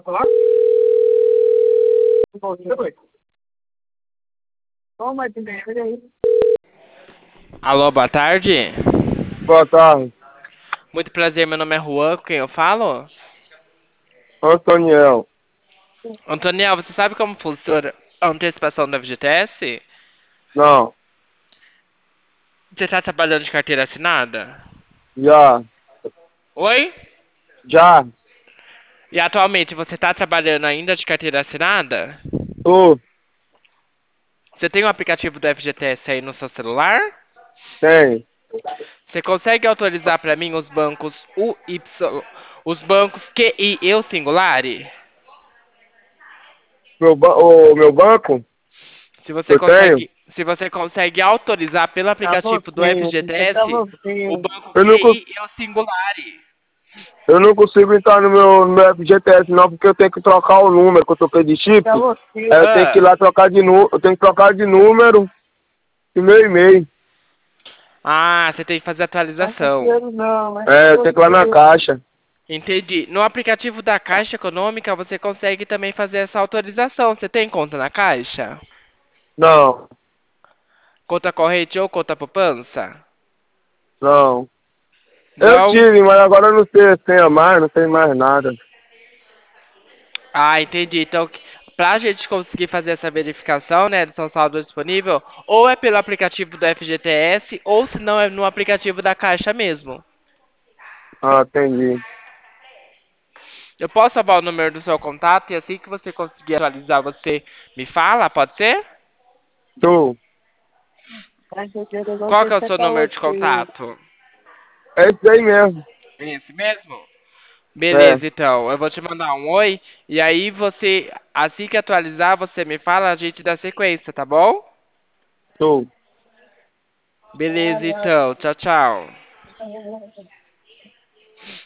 Alô, boa tarde. Boa tarde, Muito prazer, meu nome é Juan, com quem eu falo? Antoniel. Antoniel, você sabe como funciona a antecipação do FGTS? Não, Você está trabalhando de carteira assinada? já, Oi? já, E atualmente você está trabalhando ainda de carteira assinada? tô, Você tem o aplicativo do FGTS aí no seu celular? tem. Você consegue autorizar para mim os bancos os bancos QI e o Singulari? O meu banco, eu tenho. Se você consegue autorizar pelo aplicativo do FGTS o banco Eu não, QI e o Singulari. eu não consigo entrar no meu FGTS não, porque eu tenho que trocar o número, que eu troquei de chip. Aí eu tenho que ir Ah, lá trocar de número, eu tenho que trocar de número e meu e-mail. você tem que fazer atualização. É, eu tenho que ir lá na caixa. Entendi. No aplicativo da Caixa Econômica você consegue também fazer essa autorização. Você tem conta na Caixa? Não, Conta corrente ou conta poupança? não. Eu Não? tive, mas agora eu não sei se tem mais, não tem mais nada. Entendi. Então, pra gente conseguir fazer essa verificação, né, do seu saldo disponível, ou é pelo aplicativo do FGTS, ou se não é no aplicativo da Caixa mesmo. Ah, entendi. Eu posso salvar o número do seu contato e assim que você conseguir atualizar, você me fala, pode ser? Tô. Qual que é o seu número de contato? É isso aí mesmo. Esse mesmo? É, Beleza, então. Eu vou te mandar um oi e aí você, assim que atualizar, você me fala, a gente dá sequência, tá bom? tô. Beleza, então. Tchau, tchau.